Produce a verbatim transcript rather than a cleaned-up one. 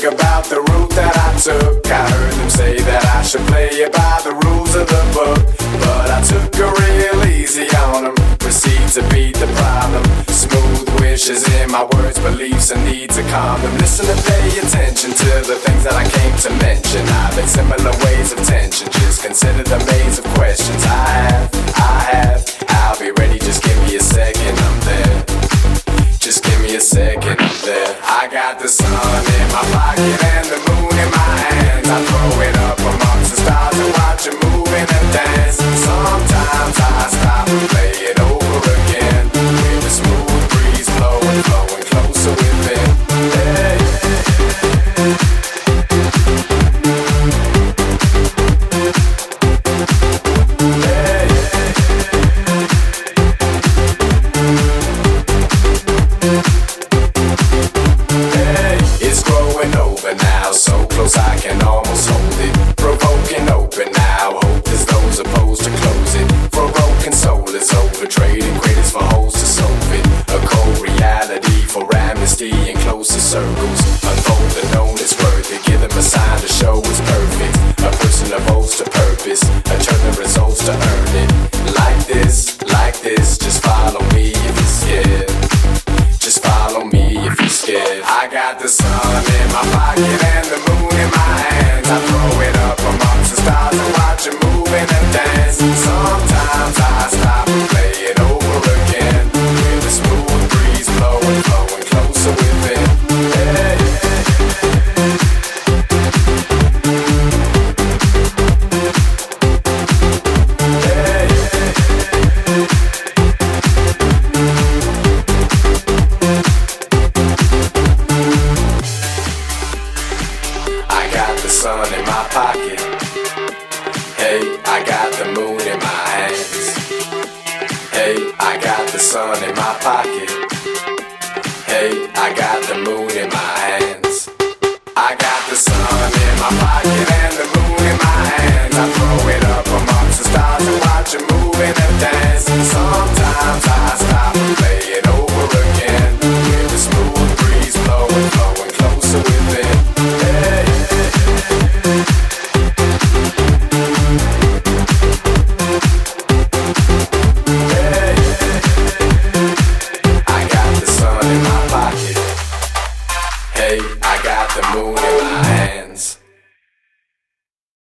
think about the route that I took. I heard them say that I should play it by the rules of the book, but I took a real easy on them. Proceed to beat the problem. Smooth wishes in my words, beliefs and needs to calm them. Listen and pay attention to the things that I came to mention. I've been similar ways of tension. Just consider the maze of questions I have, I have. I'll be ready, just give me a second, I'm there. Just give me a second, I'm there. I got the sun in my pocket and the moon in my hands. I throw it up amongst the stars and watch it move in a dance. Sometimes I stop and play it over again, with a smooth breeze blowing, flowing closer within. Hey, I can almost hold it. Provoking open now. Hope there's those opposed to close it. For a broken soul is over. Trading greatest for holes to solve it. A cold reality for amnesty in closer circles. Unfold the known is worth it. Give them a sign to show it's perfect. A person evolves to purpose. I turn the results to earn it. Like this, like this. Just follow me if you're scared. Just follow me if you're scared. I got the sun in my pocket and the moon in my hands. I throw it up amongst the stars and watch it move in a dance. Sometimes I stop and play it over again, with a smooth breeze blowing, flowing closer within. Hey, sun in my pocket. Hey, I got the moon in my hands. Hey, I got the sun in my pocket. Hey, I got the moon in my hands. I got the sun in my pocket and the moon in my hands. I throw it up amongst the stars and watch it move in a dance. Sometimes I stop and play it over again, with a smooth breeze blowing, flowing closer within. Hey, I got the moon